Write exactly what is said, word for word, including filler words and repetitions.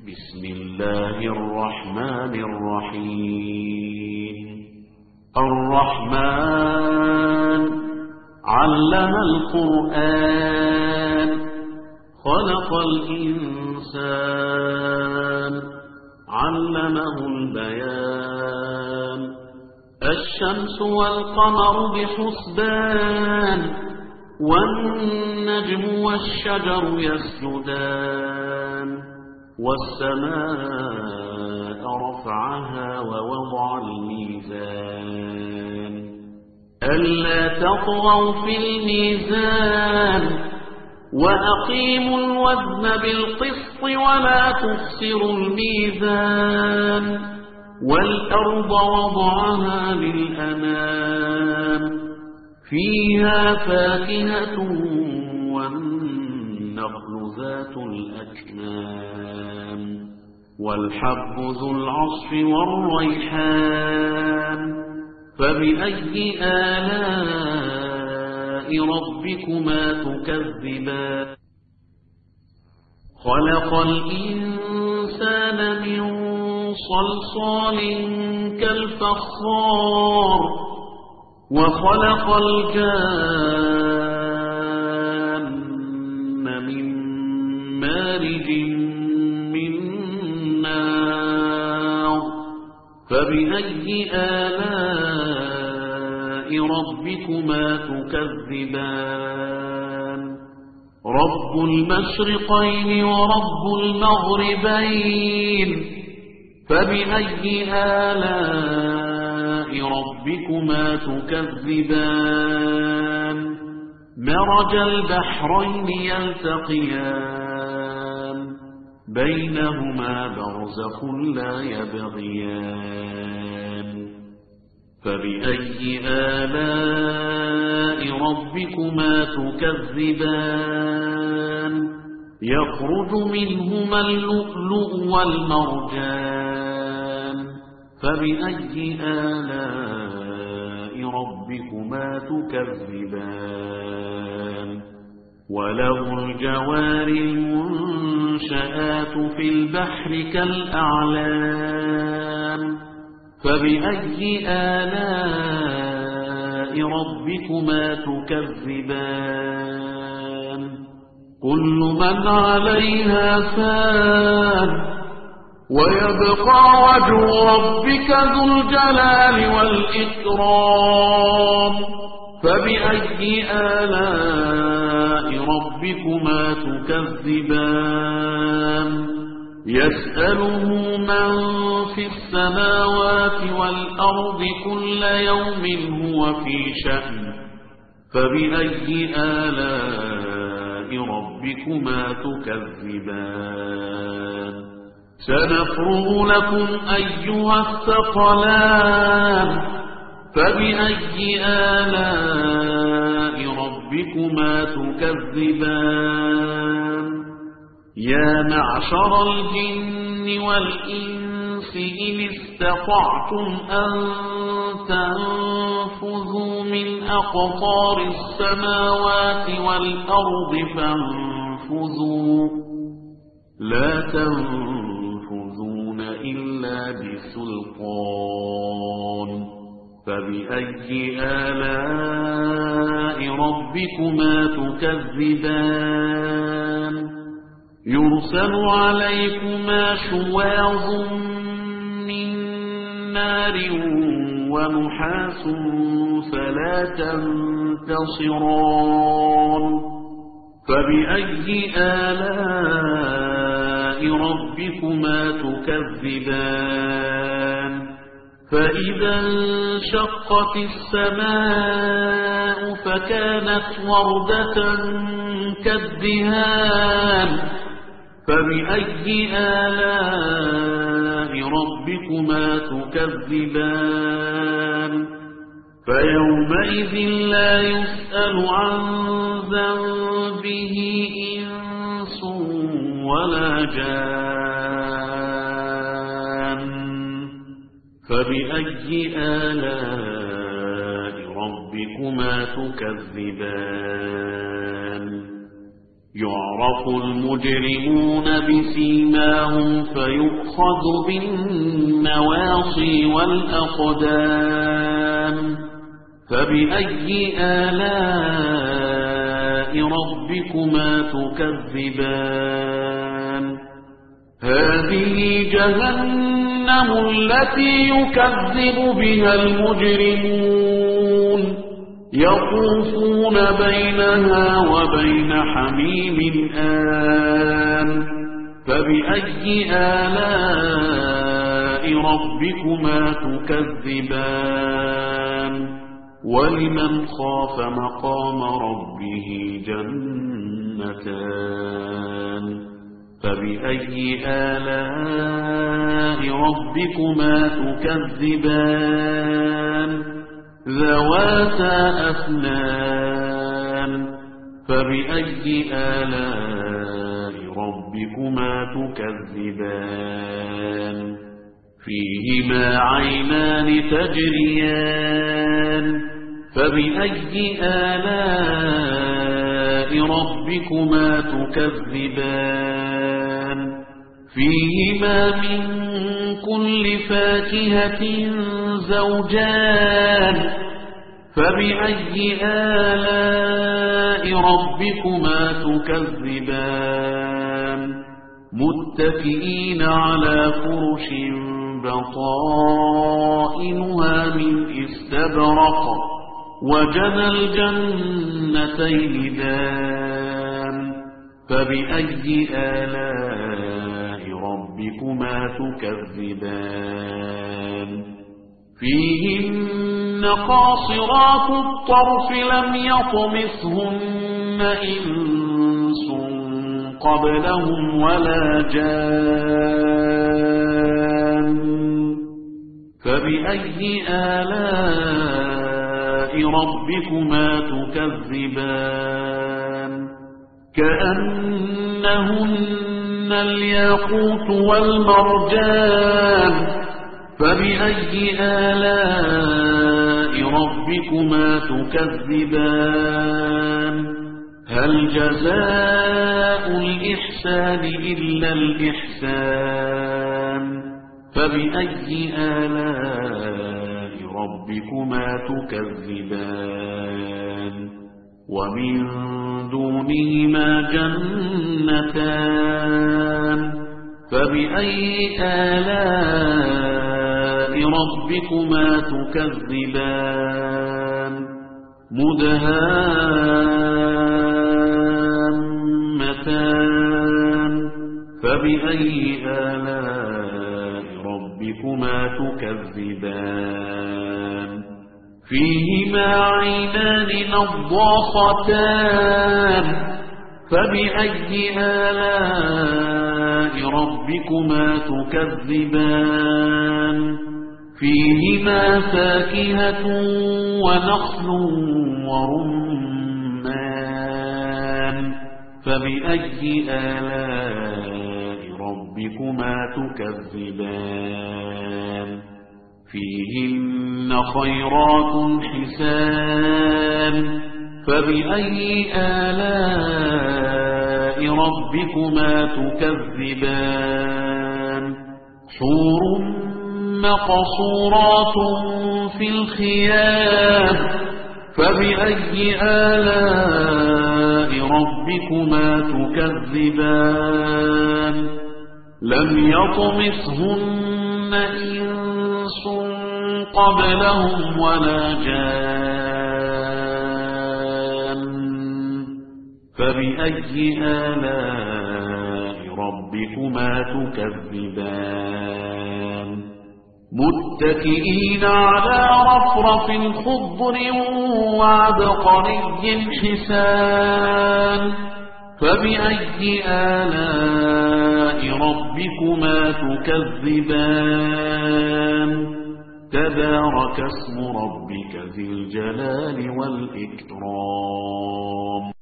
بسم الله الرحمن الرحيم. الرحمن علم القرآن خلق الإنسان علمه البيان. الشمس والقمر بحسبان والنجم والشجر يسجدان. والسماء رفعها ووضع الميزان ألا تطغوا في الميزان وأقيموا الوزن بالقسط ولا تخسروا الميزان. والأرض وضعها للأنام فيها فاكهة والنخل ذات الأكمام والحب ذو العصف والريحان. فبأي آلاء ربكما تكذبان. خلق الإنسان من صلصال كالفخار وخلق الجان من مارج من نار. فبأي آلاء ربكما تكذبان. رب المشرقين ورب المغربين. فبأي آلاء ربكما تكذبان. مرج البحرين يلتقيان بينهما برزخ لا يبغيان. فبأي آلاء ربكما تكذبان. يخرج منهما اللؤلؤ والمرجان. فبأي آلاء ربكما تكذبان. وله الجوار المنشآت في البحر كالأعلام. فبأي آلاء ربكما تكذبان. كل من عليها فان ويبقى وجه ربك ذو الجلال والإكرام. فبأي آلاء ربكما تكذبان. يسأله من في السماوات والأرض كل يوم هو في شأن. فبأي آلاء ربكما تكذبان. سنفرغ لكم أيها الثقلان. فبأي آلاء ربكما تكذبان. يا معشر الجن والإنس إن استطعتم أن تنفذوا من أقطار السماوات والأرض فانفذوا لا تنفذون إلا بسلطان. فبأي آلاء ربكما تكذبان. يرسل عليكما شواظ من نار ونحاس فلا تنتصران. فبأي آلاء ربكما تكذبان. فإذا انشقت السماء فكانت وردة كالدهان. فبأي آلاء ربكما تكذبان. فيومئذ لا يسأل عن ذنبه إنس ولا جان. فبأي آلاء ربكما تكذبان. يعرف المجرمون بسيماهم فيؤخذ بالنواصي والأقدام فبأي آلاء ربكما تكذبان هذه جهنم التي يكذب بها المجرمون يطوفون بينها وبين حميم آن فبأي آلاء ربكما تكذبان ولمن خاف مقام ربه جنتان فبأي آلاء ربكما تكذبان ذواتا أفنان فبأي آلاء ربكما تكذبان فيهما عينان تجريان فبأي آلاء ربكما تكذبان فيهما من كل فاكهة زوجان فبأي آلاء ربكما تكذبان متكئين على فرش بطائنها من استبرق وجنى الجنتين دان فبأي آلاء ربكما تكذبان فيهن قاصرات الطرف لم يطمثهن إنس قبلهم ولا جان فبأي آلاء ربكما تكذبان كأنهن الياقوت والمرجان فبأي آلاء ربكما تكذبان هل جزاء الإحسان إلا الإحسان فبأي آلاء ربكما تكذبان ومن دونهما جنتان فبأي آلاء ربكما تكذبان مدهامتان فبأي آلاء ربكما تكذبان فيهما عينان نضاختان فبأي آلاء ربكما تكذبان فيهما فاكهة ونخل ورمان فبأي آلاء ربكما تكذبان فيهن خيرات حسان فبأي آلاء ربكما تكذبان حور مقصورات في الخيام فبأي آلاء ربكما تكذبان لم يطمثهن إنس قبلهم ولا جان فبأي آلاء ربكما تكذبان متكئين على رفرف خضر وعبقري حسان فبأي آلاء ربكما تكذبان تبارك اسم ربك ذي الجلال والإكرام